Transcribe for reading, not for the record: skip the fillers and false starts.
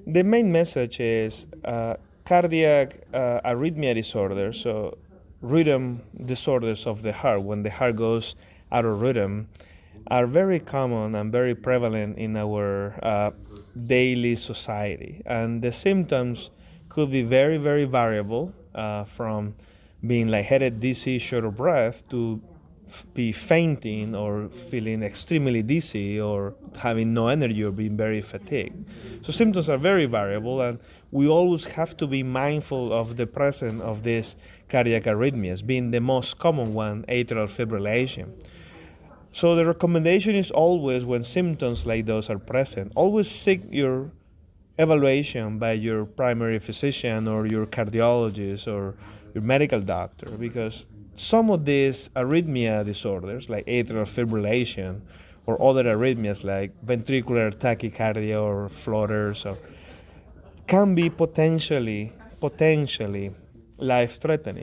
The main message is cardiac arrhythmia disorders, so rhythm disorders of the heart, when the heart goes out of rhythm, are very common and very prevalent in our daily society. And the symptoms could be very, very variable from being lightheaded, dizzy, short of breath, to be fainting or feeling extremely dizzy or having no energy or being very fatigued. So symptoms are very variable, and we always have to be mindful of the presence of these cardiac arrhythmias, being the most common one, atrial fibrillation. So the recommendation is always, when symptoms like those are present, always seek your evaluation by your primary physician or your cardiologist or your medical doctor, because some of these arrhythmia disorders, like atrial fibrillation, or other arrhythmias like ventricular tachycardia or flutters, can be potentially life-threatening.